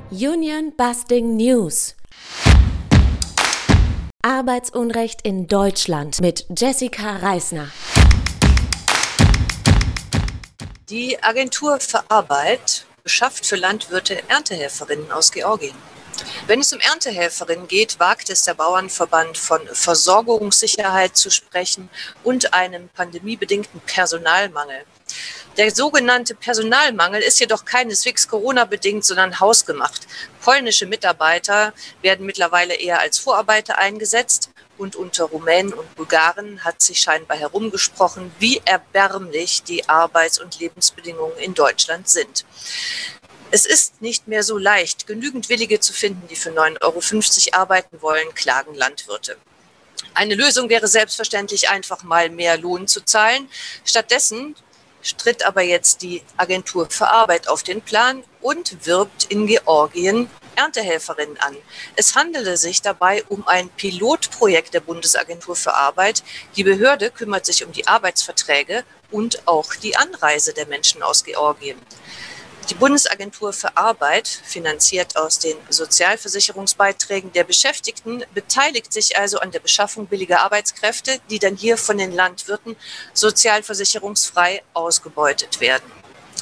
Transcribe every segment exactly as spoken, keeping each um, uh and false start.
Union Busting News. Arbeitsunrecht in Deutschland mit Jessica Reisner. Die Agentur für Arbeit beschafft für Landwirte Erntehelferinnen aus Georgien. Wenn es um Erntehelferinnen geht, wagt es der Bauernverband von Versorgungssicherheit zu sprechen und einem pandemiebedingten Personalmangel. Der sogenannte Personalmangel ist jedoch keineswegs Corona-bedingt, sondern hausgemacht. Polnische Mitarbeiter werden mittlerweile eher als Vorarbeiter eingesetzt und unter Rumänen und Bulgaren hat sich scheinbar herumgesprochen, wie erbärmlich die Arbeits- und Lebensbedingungen in Deutschland sind. Es ist nicht mehr so leicht, genügend Willige zu finden, die für neun Euro fünfzig arbeiten wollen, klagen Landwirte. Eine Lösung wäre selbstverständlich einfach mal mehr Lohn zu zahlen. Stattdessen tritt aber jetzt die Agentur für Arbeit auf den Plan und wirbt in Georgien Erntehelferinnen an. Es handele sich dabei um ein Pilotprojekt der Bundesagentur für Arbeit. Die Behörde kümmert sich um die Arbeitsverträge und auch die Anreise der Menschen aus Georgien. Die Bundesagentur für Arbeit, finanziert aus den Sozialversicherungsbeiträgen der Beschäftigten, beteiligt sich also an der Beschaffung billiger Arbeitskräfte, die dann hier von den Landwirten sozialversicherungsfrei ausgebeutet werden.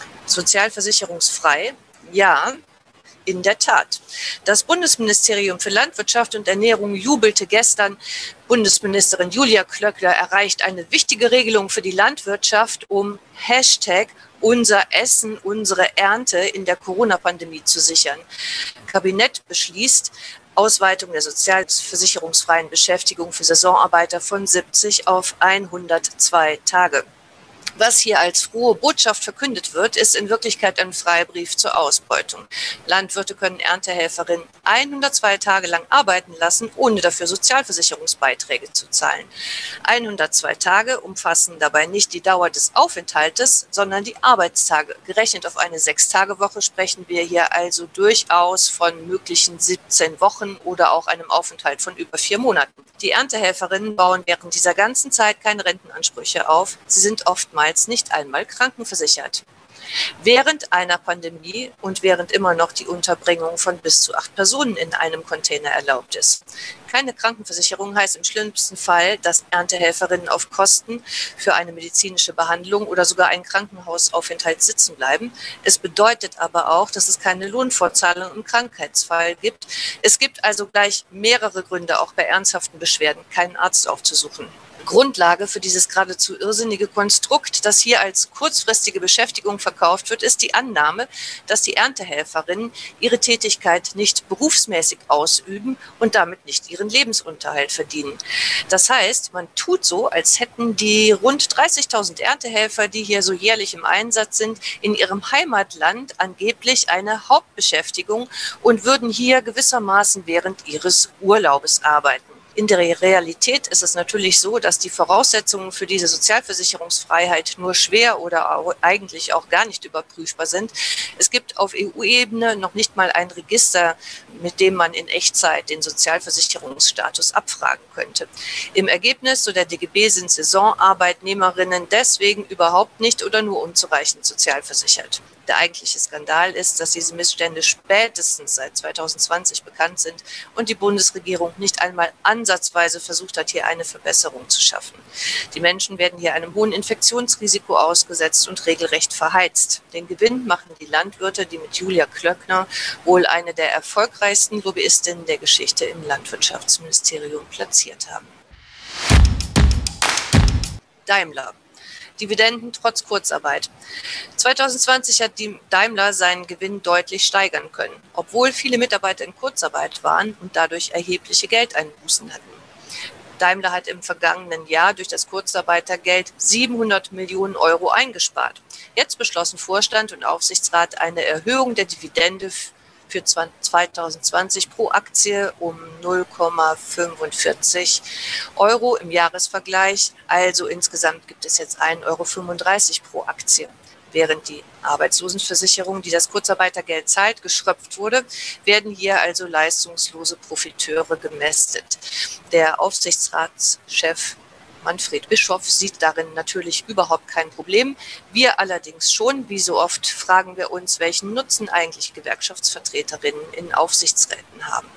Sozialversicherungsfrei? Ja, in der Tat. Das Bundesministerium für Landwirtschaft und Ernährung jubelte gestern. Bundesministerin Julia Klöckner erreicht eine wichtige Regelung für die Landwirtschaft, um Hashtag unser Essen, unsere Ernte in der Corona-Pandemie zu sichern. Kabinett beschließt Ausweitung der sozialversicherungsfreien Beschäftigung für Saisonarbeiter von siebzig auf hundertzwei Tage. Was hier als frohe Botschaft verkündet wird, ist in Wirklichkeit ein Freibrief zur Ausbeutung. Landwirte können Erntehelferinnen hundertzwei Tage lang arbeiten lassen, ohne dafür Sozialversicherungsbeiträge zu zahlen. hundertzwei Tage umfassen dabei nicht die Dauer des Aufenthaltes, sondern die Arbeitstage. Gerechnet auf eine Sechstagewoche sprechen wir hier also durchaus von möglichen siebzehn Wochen oder auch einem Aufenthalt von über vier Monaten. Die Erntehelferinnen bauen während dieser ganzen Zeit keine Rentenansprüche auf. Sie sind oftmals nicht einmal krankenversichert. Während einer Pandemie und während immer noch die Unterbringung von bis zu acht Personen in einem Container erlaubt ist. Keine Krankenversicherung heißt im schlimmsten Fall, dass Erntehelferinnen auf Kosten für eine medizinische Behandlung oder sogar einen Krankenhausaufenthalt sitzen bleiben. Es bedeutet aber auch, dass es keine Lohnfortzahlung im Krankheitsfall gibt. Es gibt also gleich mehrere Gründe, auch bei ernsthaften Beschwerden keinen Arzt aufzusuchen. Grundlage für dieses geradezu irrsinnige Konstrukt, das hier als kurzfristige Beschäftigung verkauft wird, ist die Annahme, dass die Erntehelferinnen ihre Tätigkeit nicht berufsmäßig ausüben und damit nicht ihren Lebensunterhalt verdienen. Das heißt, man tut so, als hätten die rund dreißigtausend Erntehelfer, die hier so jährlich im Einsatz sind, in ihrem Heimatland angeblich eine Hauptbeschäftigung und würden hier gewissermaßen während ihres Urlaubes arbeiten. In der Realität ist es natürlich so, dass die Voraussetzungen für diese Sozialversicherungsfreiheit nur schwer oder eigentlich auch gar nicht überprüfbar sind. Es gibt auf E U-Ebene noch nicht mal ein Register, mit dem man in Echtzeit den Sozialversicherungsstatus abfragen könnte. Im Ergebnis, so der D G B, sind Saisonarbeitnehmerinnen deswegen überhaupt nicht oder nur unzureichend sozialversichert. Der eigentliche Skandal ist, dass diese Missstände spätestens seit zweitausendzwanzig bekannt sind und die Bundesregierung nicht einmal ansatzweise versucht hat, hier eine Verbesserung zu schaffen. Die Menschen werden hier einem hohen Infektionsrisiko ausgesetzt und regelrecht verheizt. Den Gewinn machen die Landwirte, die mit Julia Klöckner wohl eine der erfolgreichsten Lobbyistinnen der Geschichte im Landwirtschaftsministerium platziert haben. Daimler. Dividenden trotz Kurzarbeit. zweitausendzwanzig hat die Daimler seinen Gewinn deutlich steigern können, obwohl viele Mitarbeiter in Kurzarbeit waren und dadurch erhebliche Geldeinbußen hatten. Daimler hat im vergangenen Jahr durch das Kurzarbeitergeld siebenhundert Millionen Euro eingespart. Jetzt beschlossen Vorstand und Aufsichtsrat eine Erhöhung der Dividende für zweitausendzwanzig pro Aktie um null Komma fünfundvierzig Euro im Jahresvergleich. Also insgesamt gibt es jetzt ein Euro fünfunddreißig pro Aktie. Während die Arbeitslosenversicherung, die das Kurzarbeitergeld zahlt, geschröpft wurde, werden hier also leistungslose Profiteure gemästet. Der Aufsichtsratschef Manfred Bischof sieht darin natürlich überhaupt kein Problem. Wir allerdings schon. Wie so oft fragen wir uns, welchen Nutzen eigentlich Gewerkschaftsvertreterinnen in Aufsichtsräten haben.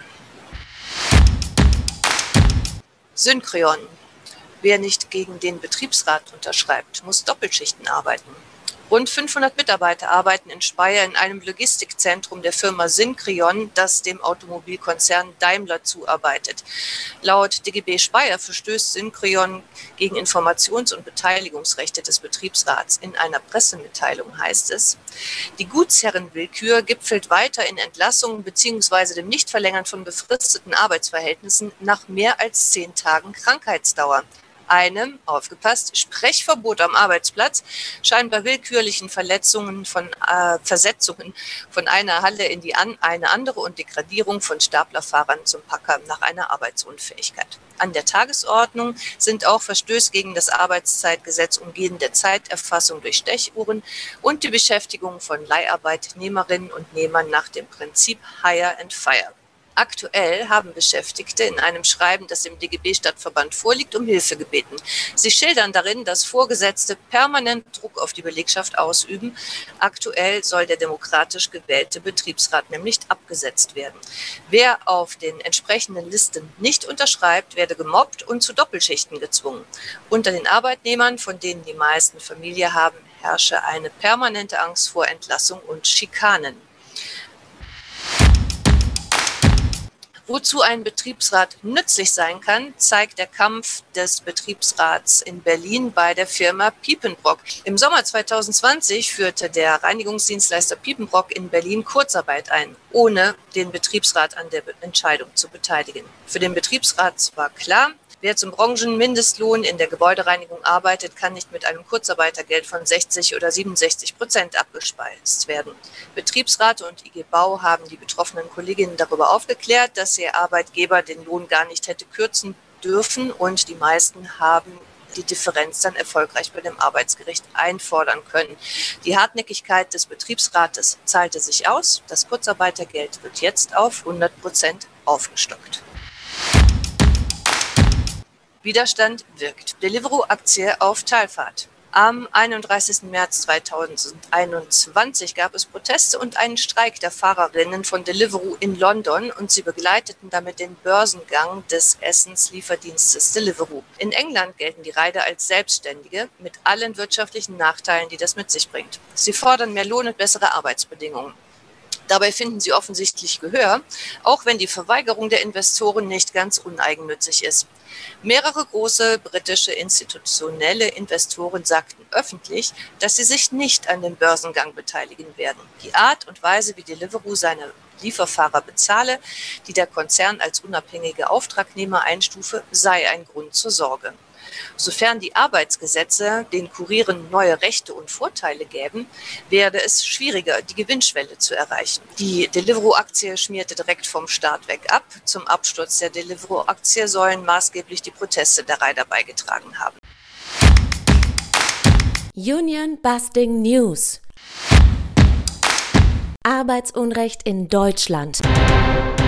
Synkryon. Wer nicht gegen den Betriebsrat unterschreibt, muss Doppelschichten arbeiten. Rund fünfhundert Mitarbeiter arbeiten in Speyer in einem Logistikzentrum der Firma Synkryon, das dem Automobilkonzern Daimler zuarbeitet. Laut D G B Speyer verstößt Synkryon gegen Informations- und Beteiligungsrechte des Betriebsrats. In einer Pressemitteilung heißt es, die Gutsherrenwillkür gipfelt weiter in Entlassungen bzw. dem Nichtverlängern von befristeten Arbeitsverhältnissen nach mehr als zehn Tagen Krankheitsdauer. Einem, aufgepasst, Sprechverbot am Arbeitsplatz, scheinbar willkürlichen Verletzungen von äh, Versetzungen von einer Halle in die an, eine andere und Degradierung von Staplerfahrern zum Packer nach einer Arbeitsunfähigkeit. An der Tagesordnung sind auch Verstöße gegen das Arbeitszeitgesetz umgehende Zeiterfassung durch Stechuhren und die Beschäftigung von Leiharbeitnehmerinnen und Nehmern nach dem Prinzip Hire and Fire. Aktuell haben Beschäftigte in einem Schreiben, das dem D G B-Stadtverband vorliegt, um Hilfe gebeten. Sie schildern darin, dass Vorgesetzte permanent Druck auf die Belegschaft ausüben. Aktuell soll der demokratisch gewählte Betriebsrat nämlich abgesetzt werden. Wer auf den entsprechenden Listen nicht unterschreibt, werde gemobbt und zu Doppelschichten gezwungen. Unter den Arbeitnehmern, von denen die meisten Familie haben, herrsche eine permanente Angst vor Entlassung und Schikanen. Wozu ein Betriebsrat nützlich sein kann, zeigt der Kampf des Betriebsrats in Berlin bei der Firma Piepenbrock. Im Sommer zweitausendzwanzig führte der Reinigungsdienstleister Piepenbrock in Berlin Kurzarbeit ein, ohne den Betriebsrat an der Entscheidung zu beteiligen. Für den Betriebsrat war klar, wer zum Branchenmindestlohn in der Gebäudereinigung arbeitet, kann nicht mit einem Kurzarbeitergeld von sechzig oder siebenundsechzig Prozent abgespeist werden. Betriebsräte und I G Bau haben die betroffenen Kolleginnen darüber aufgeklärt, dass ihr Arbeitgeber den Lohn gar nicht hätte kürzen dürfen und die meisten haben die Differenz dann erfolgreich bei dem Arbeitsgericht einfordern können. Die Hartnäckigkeit des Betriebsrates zahlte sich aus. Das Kurzarbeitergeld wird jetzt auf hundert Prozent aufgestockt. Widerstand wirkt. Deliveroo-Aktie auf Talfahrt. Am einunddreißigsten März zweitausendeinundzwanzig gab es Proteste und einen Streik der Fahrerinnen von Deliveroo in London und sie begleiteten damit den Börsengang des Essenslieferdienstes Deliveroo. In England gelten die Rider als Selbstständige mit allen wirtschaftlichen Nachteilen, die das mit sich bringt. Sie fordern mehr Lohn und bessere Arbeitsbedingungen. Dabei finden sie offensichtlich Gehör, auch wenn die Verweigerung der Investoren nicht ganz uneigennützig ist. Mehrere große britische institutionelle Investoren sagten öffentlich, dass sie sich nicht an dem Börsengang beteiligen werden. Die Art und Weise, wie Deliveroo seine Lieferfahrer bezahle, die der Konzern als unabhängige Auftragnehmer einstufe, sei ein Grund zur Sorge. Sofern die Arbeitsgesetze den Kurieren neue Rechte und Vorteile gäben, werde es schwieriger, die Gewinnschwelle zu erreichen. Die Deliveroo-Aktie schmierte direkt vom Start weg ab. Zum Absturz der Deliveroo-Aktie sollen maßgeblich die Proteste der Rider beigetragen haben. Union Busting News. Arbeitsunrecht in Deutschland.